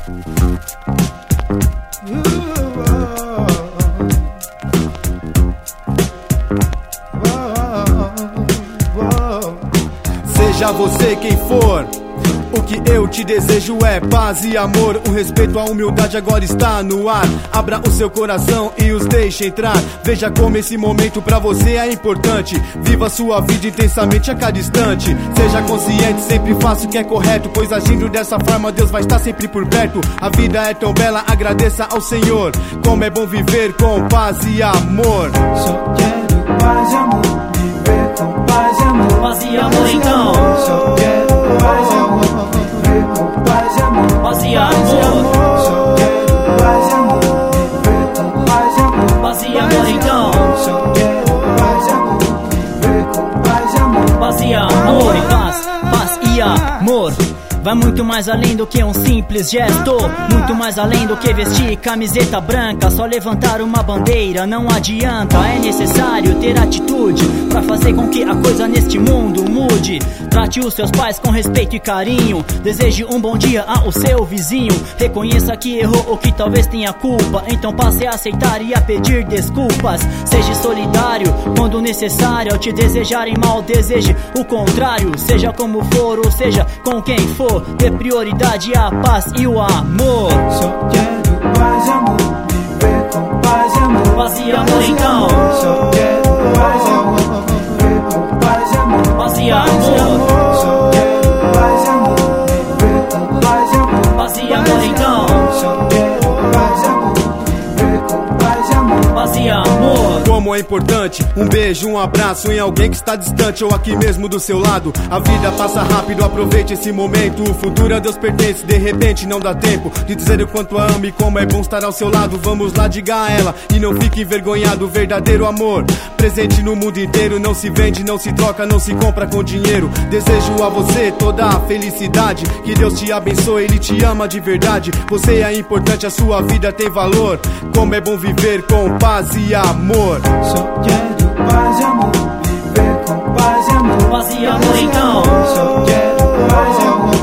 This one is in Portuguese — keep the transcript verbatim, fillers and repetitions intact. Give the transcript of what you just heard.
Seja você quem for, o que eu te desejo é paz e amor. O respeito à humildade agora está no ar. Abra o seu coração e os deixe entrar. Veja como esse momento pra você é importante. Viva sua vida intensamente a cada instante. Seja consciente, sempre faça o que é correto, pois agindo dessa forma Deus vai estar sempre por perto. A vida é tão bela, agradeça ao Senhor. Como é bom viver com paz e amor. Só quero paz e amor, viver com paz e amor. Paz e amor então. Só quero paz e amor, viver com paz e amor. Paz e amor. Só quero paz e amor, viver com paz e amor. Paz e amor então. Só quero paz e amor, viver com paz e amor. Paz e amor e paz, paz e amor. Vai muito mais além do que um simples gesto, muito mais além do que vestir camiseta branca. Só levantar uma bandeira não adianta. É necessário ter atitude pra fazer com que a coisa neste mundo mude. Trate os seus pais com respeito e carinho. Deseje um bom dia ao seu vizinho. Reconheça que errou ou que talvez tenha culpa. Então passe a aceitar e a pedir desculpas. Seja solidário quando necessário. Ao te desejarem mal, deseje o contrário. Seja como for ou seja com quem for, dê prioridade à paz e o amor. Só quero paz e amor, viver com paz e amor. Paz e amor então. Só quero paz e amor, viver com paz e amor. Paz e amor. Só quero paz e amor, viver com paz e amor. Paz e amor então. Só quero paz e amor, viver com paz e amor. Paz e amor. Como é importante um beijo, um abraço em alguém que está distante ou aqui mesmo do seu lado. A vida passa rápido, aproveite esse momento. O futuro a Deus pertence, de repente não dá tempo de dizer o quanto a ama e como é bom estar ao seu lado. Vamos lá, diga a ela e não fique envergonhado. Verdadeiro amor, presente no mundo inteiro. Não se vende, não se troca, não se compra com dinheiro. Desejo a você toda a felicidade. Que Deus te abençoe, Ele te ama de verdade. Você é importante, a sua vida tem valor. Como é bom viver com paz e amor. Só quero paz e amor, viver com paz e amor. Paz e amor então. Só quero paz e amor,